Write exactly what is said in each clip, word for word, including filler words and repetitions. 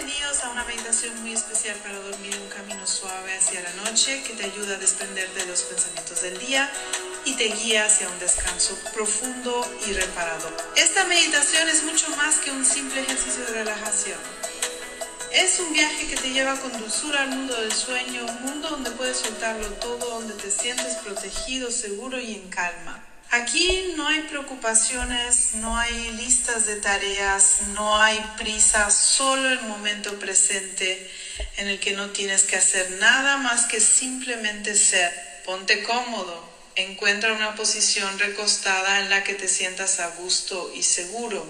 bienvenidos a una meditación muy especial para dormir un camino suave hacia la noche que te ayuda a desprenderte de los pensamientos del día y te guía hacia un descanso profundo y reparador. Esta meditación es mucho más que un simple ejercicio de relajación. Es un viaje que te lleva con dulzura al mundo del sueño, un mundo donde puedes soltarlo todo, donde te sientes protegido, seguro y en calma. Aquí no hay preocupaciones, no hay listas de tareas, no hay prisa, solo el momento presente en el que no tienes que hacer nada más que simplemente ser. Ponte cómodo, encuentra una posición recostada en la que te sientas a gusto y seguro.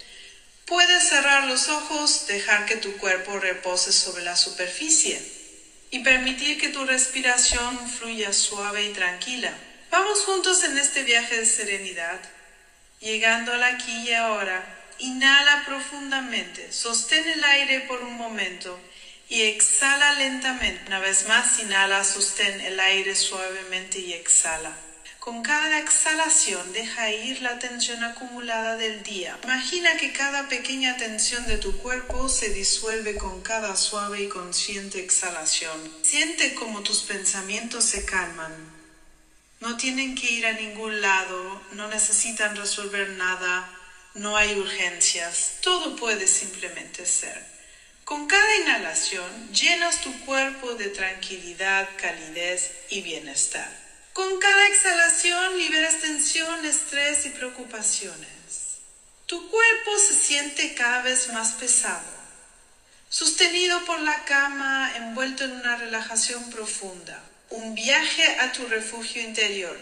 Puedes cerrar los ojos, dejar que tu cuerpo repose sobre la superficie y permitir que tu respiración fluya suave y tranquila. Vamos juntos en este viaje de serenidad. Llegando al aquí y ahora, inhala profundamente, sostén el aire por un momento y exhala lentamente. Una vez más, inhala, sostén el aire suavemente y exhala. Con cada exhalación, deja ir la tensión acumulada del día. Imagina que cada pequeña tensión de tu cuerpo se disuelve con cada suave y consciente exhalación. Siente cómo tus pensamientos se calman. No tienen que ir a ningún lado, no necesitan resolver nada, no hay urgencias, todo puede simplemente ser. Con cada inhalación, llenas tu cuerpo de tranquilidad, calidez y bienestar. Con cada exhalación, liberas tensión, estrés y preocupaciones. Tu cuerpo se siente cada vez más pesado, sostenido por la cama, envuelto en una relajación profunda. Un viaje a tu refugio interior.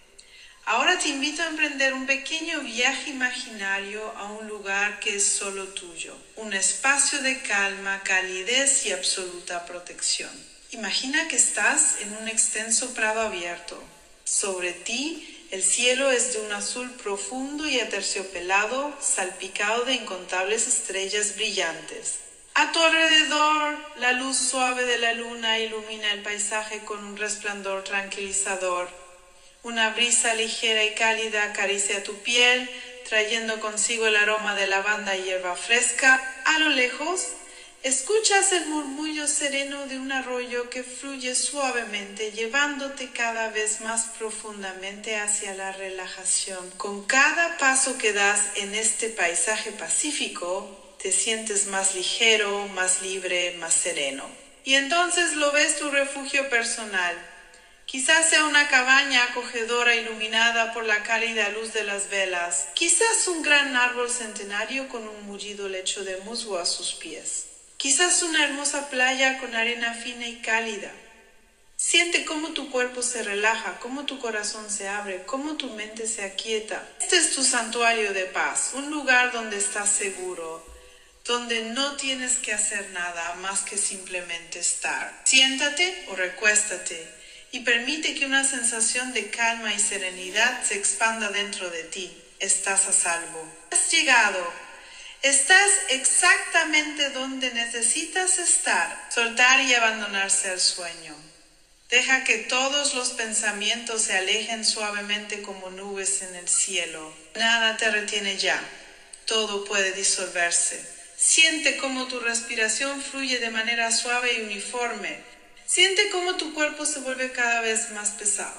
Ahora te invito a emprender un pequeño viaje imaginario a un lugar que es solo tuyo. Un espacio de calma, calidez y absoluta protección. Imagina que estás en un extenso prado abierto. Sobre ti, el cielo es de un azul profundo y aterciopelado, salpicado de incontables estrellas brillantes. A tu alrededor, la luz suave de la luna ilumina el paisaje con un resplandor tranquilizador. Una brisa ligera y cálida acaricia tu piel, trayendo consigo el aroma de lavanda y hierba fresca. A lo lejos, escuchas el murmullo sereno de un arroyo que fluye suavemente, llevándote cada vez más profundamente hacia la relajación. Con cada paso que das en este paisaje pacífico, te sientes más ligero, más libre, más sereno. Y entonces lo ves tu refugio personal. Quizás sea una cabaña acogedora iluminada por la cálida luz de las velas. Quizás un gran árbol centenario con un mullido lecho de musgo a sus pies. Quizás una hermosa playa con arena fina y cálida. Siente cómo tu cuerpo se relaja, cómo tu corazón se abre, cómo tu mente se aquieta. Este es tu santuario de paz, un lugar donde estás seguro, donde no tienes que hacer nada más que simplemente estar. Siéntate o recuéstate y permite que una sensación de calma y serenidad se expanda dentro de ti. Estás a salvo. Has llegado. Estás exactamente donde necesitas estar. Soltar y abandonarse al sueño. Deja que todos los pensamientos se alejen suavemente como nubes en el cielo. Nada te retiene ya. Todo puede disolverse. Siente cómo tu respiración fluye de manera suave y uniforme. Siente cómo tu cuerpo se vuelve cada vez más pesado.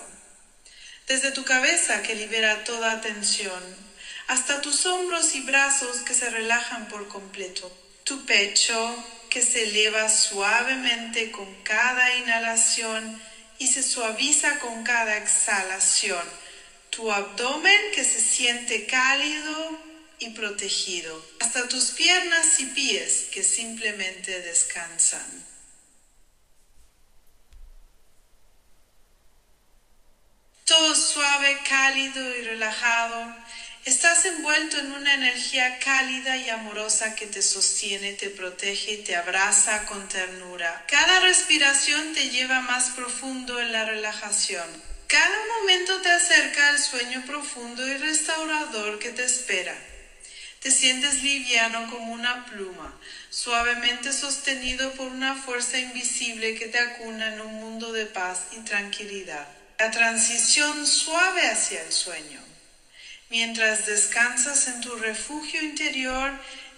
Desde tu cabeza que libera toda tensión, hasta tus hombros y brazos que se relajan por completo. Tu pecho que se eleva suavemente con cada inhalación y se suaviza con cada exhalación. Tu abdomen que se siente cálido y protegido, hasta tus piernas y pies que simplemente descansan. Todo suave, cálido y relajado, estás envuelto en una energía cálida y amorosa que te sostiene, te protege y te abraza con ternura. Cada respiración te lleva más profundo en la relajación. Cada momento te acerca al sueño profundo y restaurador que te espera. Te sientes liviano como una pluma, suavemente sostenido por una fuerza invisible que te acuna en un mundo de paz y tranquilidad. La transición suave hacia el sueño. Mientras descansas en tu refugio interior,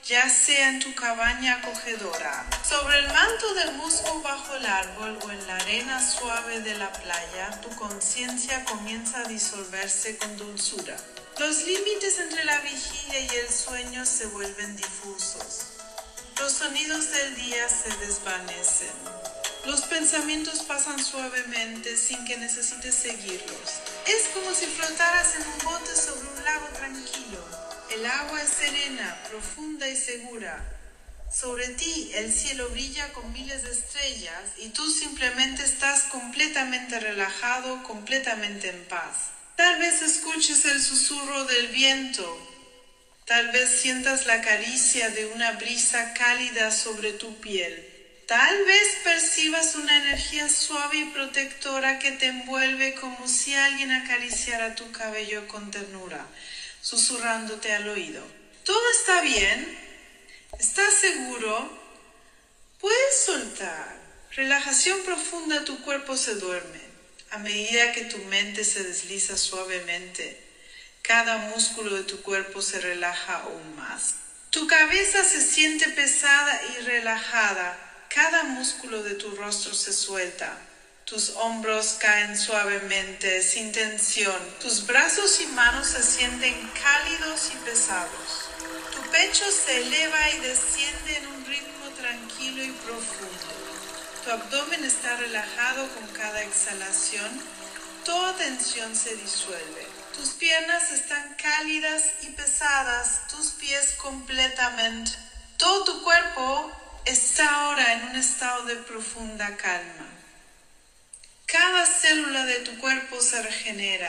ya sea en tu cabaña acogedora, sobre el manto del musgo bajo el árbol o en la arena suave de la playa, tu conciencia comienza a disolverse con dulzura. Los límites entre la vigilia y el sueño se vuelven difusos. Los sonidos del día se desvanecen. Los pensamientos pasan suavemente sin que necesites seguirlos. Es como si flotaras en un bote sobre un lago tranquilo. El agua es serena, profunda y segura. Sobre ti el cielo brilla con miles de estrellas y tú simplemente estás completamente relajado, completamente en paz. Tal vez escuches el susurro del viento. Tal vez sientas la caricia de una brisa cálida sobre tu piel. Tal vez percibas una energía suave y protectora que te envuelve como si alguien acariciara tu cabello con ternura, susurrándote al oído. ¿Todo está bien? ¿Estás seguro? Puedes soltar. Relajación profunda, tu cuerpo se duerme. A medida que tu mente se desliza suavemente, cada músculo de tu cuerpo se relaja aún más. Tu cabeza se siente pesada y relajada. Cada músculo de tu rostro se suelta. Tus hombros caen suavemente, sin tensión. Tus brazos y manos se sienten cálidos y pesados. Tu pecho se eleva y desciende en un ritmo tranquilo y profundo. Tu abdomen está relajado con cada exhalación. Toda tensión se disuelve. Tus piernas están cálidas y pesadas. Tus pies completamente. Todo tu cuerpo está ahora en un estado de profunda calma. Cada célula de tu cuerpo se regenera.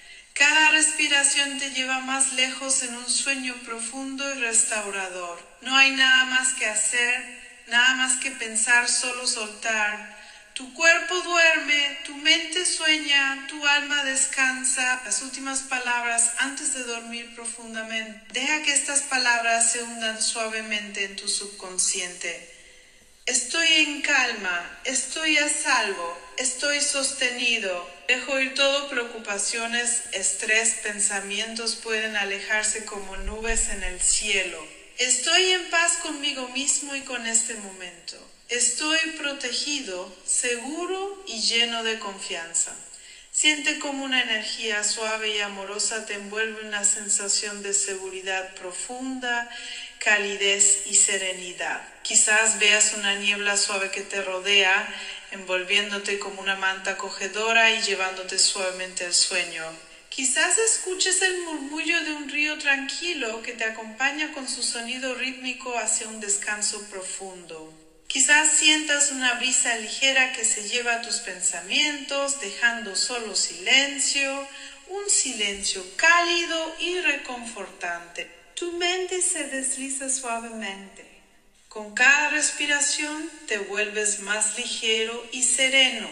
Cada respiración te lleva más lejos en un sueño profundo y restaurador. No hay nada más que hacer, nada más que pensar, solo soltar. Tu cuerpo duerme, tu mente sueña, tu alma descansa. Las últimas palabras antes de dormir profundamente. Deja que estas palabras se hundan suavemente en tu subconsciente. Estoy en calma, estoy a salvo, estoy sostenido. Dejo ir todo preocupaciones, estrés, pensamientos pueden alejarse como nubes en el cielo. Estoy en paz conmigo mismo y con este momento. Estoy protegido, seguro y lleno de confianza. Siente como una energía suave y amorosa te envuelve una sensación de seguridad profunda, calidez y serenidad. Quizás veas una niebla suave que te rodea, envolviéndote como una manta acogedora y llevándote suavemente al sueño. Quizás escuches el murmullo de un río tranquilo que te acompaña con su sonido rítmico hacia un descanso profundo. Quizás sientas una brisa ligera que se lleva a tus pensamientos, dejando solo silencio, un silencio cálido y reconfortante. Tu mente se desliza suavemente. Con cada respiración te vuelves más ligero y sereno.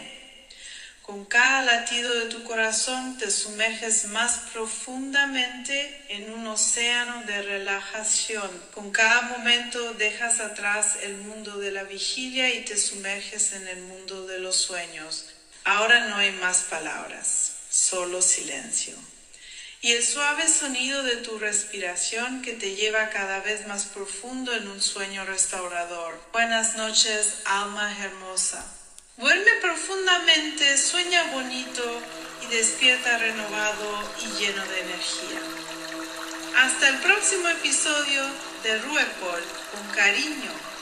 Con cada latido de tu corazón te sumerges más profundamente en un océano de relajación. Con cada momento dejas atrás el mundo de la vigilia y te sumerges en el mundo de los sueños. Ahora no hay más palabras, solo silencio. Y el suave sonido de tu respiración que te lleva cada vez más profundo en un sueño restaurador. Buenas noches, alma hermosa. Duerme profundamente, sueña bonito y despierta renovado y lleno de energía. Hasta el próximo episodio de Ruepol, con cariño.